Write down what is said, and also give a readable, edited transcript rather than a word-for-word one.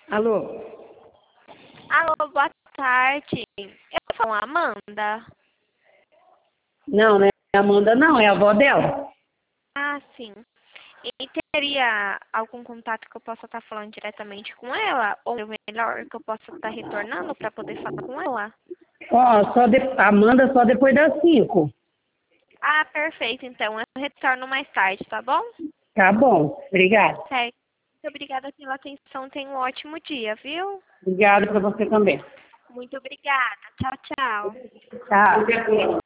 Alô? Alô, boa tarde. Eu sou a Amanda. Não, não é a Amanda, não, é a avó dela. Ah, sim. E teria algum contato que eu possa estar falando diretamente com ela? Ou melhor, que eu possa estar retornando para poder falar com ela? Ó, Amanda só depois das 5. Ah, perfeito. Então, eu retorno mais tarde, tá bom? Tá bom, obrigada. Certo. Muito obrigada pela atenção. Tenha um ótimo dia, viu? Obrigada para você também. Muito obrigada. Tchau, tchau. Tá.